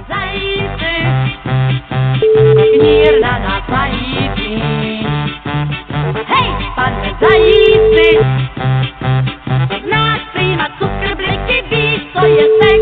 zajíci, knírna na zajíci. Hej, pane zajíci, znáš prýma cukr bliky, víš, co je